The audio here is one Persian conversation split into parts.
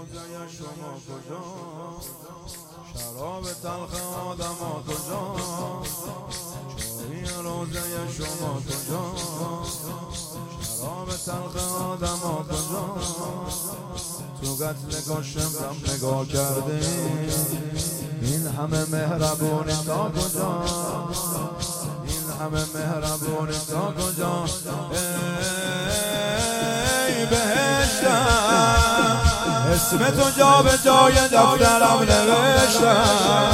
روزه شما کجا؟ شراب تلخ آدما کجا؟ چای روزه شما کجا؟ شراب تلخ آدما کجا؟ تو قتل گاشم نگاه کرده این همه مهربونی تا کجا؟ این همه مهربونی تا کجا؟ ای بهشتم اسم تو جا به جای دفترم نوشتم.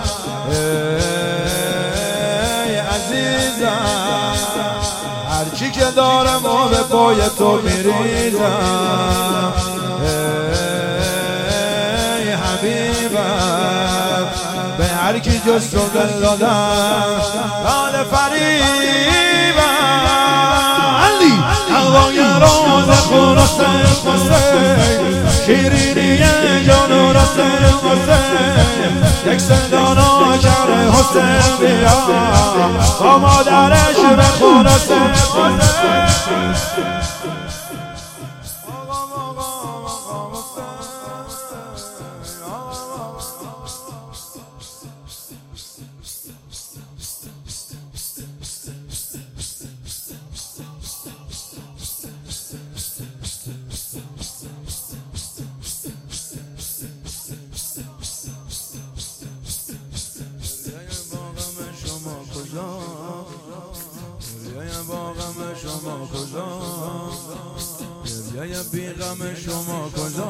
ای عزیزم هرچی که دارم و به پای تو میریزم. ای حبیبم به هر کی جز تو دل دادم لال فریبم. علی هوای روز خلاصه حسین شیرینی جان و راست حسین یک صدا کرده حسین بیا با مادرش به خلاصه حسین. شما کجا؟ گریه بی غم شما کجا؟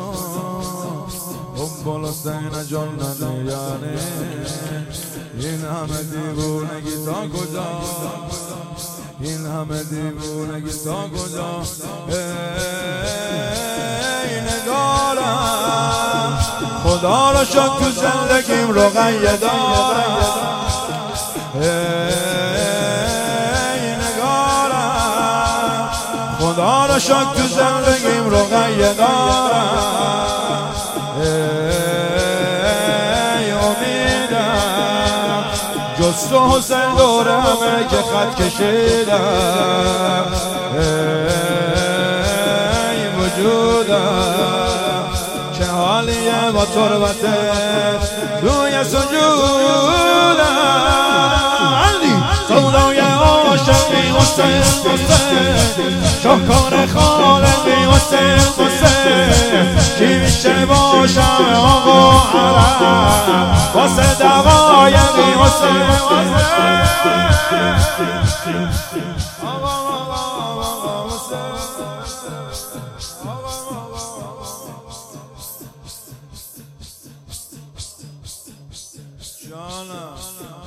ام حسین جان یعنی این همه دیوونگی تا کجا؟ این همه دیوونگی تا کجا؟ ای نگارم خدا را شکر تو زندگیم رقیه دارم. خدا را شکر تو زندگیم رقیه دارم. ای امیدم جز تو حسین دور همه که خط کشیدم. ای وجودم چه حالیه با تربتت روی سجودم. علی سودای عاشقی حسین حسین شاهکار خالقی حسین حسین کی میشه باشه آقا عرب واسه دقایقی حسین حسین. جانم